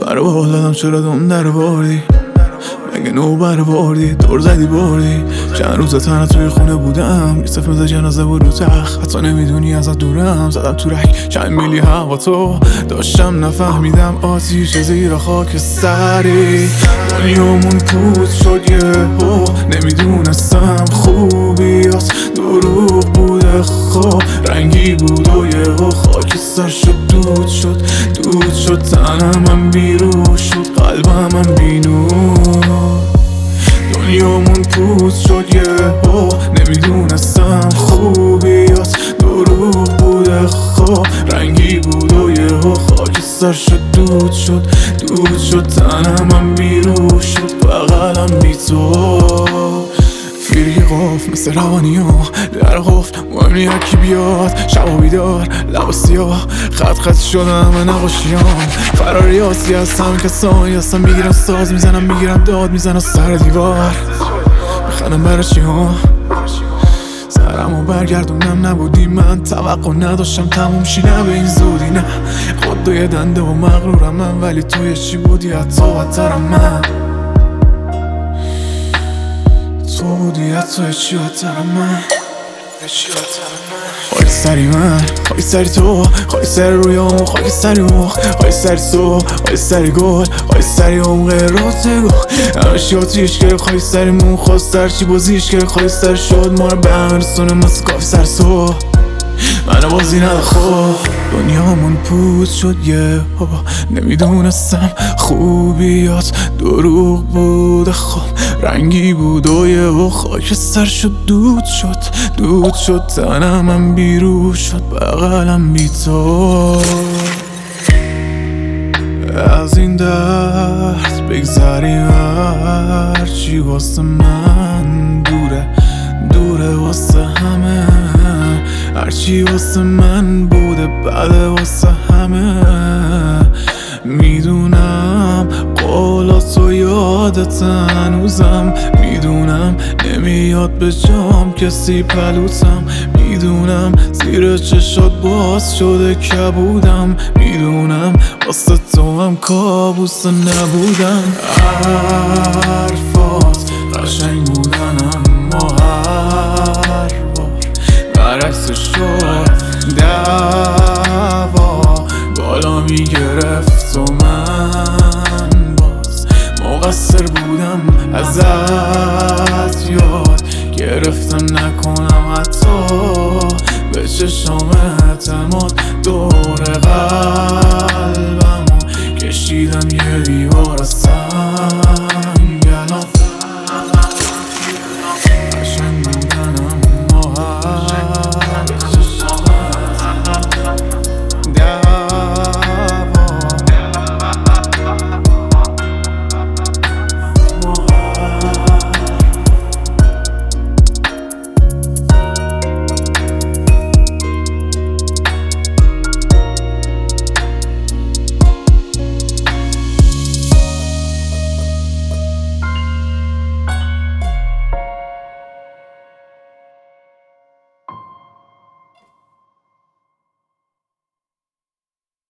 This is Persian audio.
رو بال دادم چرا دوم در بردی؟ مگه نوبر بردی؟ دور زدی بردی؟ چند روز تنها توی خونه بودم یوسف مثل جنازه بود رو تخت، حتی نمیدونی ازت دورم. زدم تو رک چند میلی هوا تو داشتم نفهمیدم آتیش زیر خاک سری. دنیامون پود شد یهو نمیدونستم خوبیاست دروغ بوده خواب رنگی بود و یهو خاک سر شد دود شد تنم بیرون شد قلبم بینور. دنیامون پود شد یهو نمیدونستم خوبیاست دروغ بوده خواب رنگی بود و یهو خاک سر شد دود شد تنم بیرون شد بغلم بی تو. فیری قفل مثل روانی ها در قفل مهم نی هرکی بیاد شبا بیدار لبا سیاه خط شدم من نقاشیام فراری آسی هستم کسانی هستم میگیرم ساز میزنم میگیرم داد میزنم سر دیوار میخندم برای چی ها سرمو برگردونم نبودی من توقع نداشتم تموم شی نه به این زودی نه خود دوی دنده و مغرورم من ولی توی چی بودی حتی بدترم من تو بودی حتی چی بدترم من خاک سری من خاک سری تو خاک سری رویامون خاک سری مخ خاک سری تو خاک سری گل خاک سری عمق راتگو همشی آتیش که خاک سری مون خواست سرچی بازیش که خاک سر شد ما رو به همه رسونه مثل کافی سر تو منو بازی نده خوب. دنیامون پود شد یهو نمیدونستم خوبیات دروغ بود خوب رنگی بود و یهو خاک سر شد دود شد تنم بیرون شد بغلم بی تو. از این درد بگذریم هرچی واسه من دوره واسه همه هرچی واسه من بوده بده واسه همه. میدونم قولاتو یادت هنوزم میدونم نمیاد به جام کسی پلوتم میدونم زیر چشات باز شده کبودم میدونم واسه تو هم کابوس نبودم. حرفات قشنگ بودن اما هر بار برعکسش شد دعوا بالا میگرفت و من باز مقصر بودم ازت یاد گرفتم نکنم حتی به چشام اعتماد دور قلبمو کشیدم یه دیوار از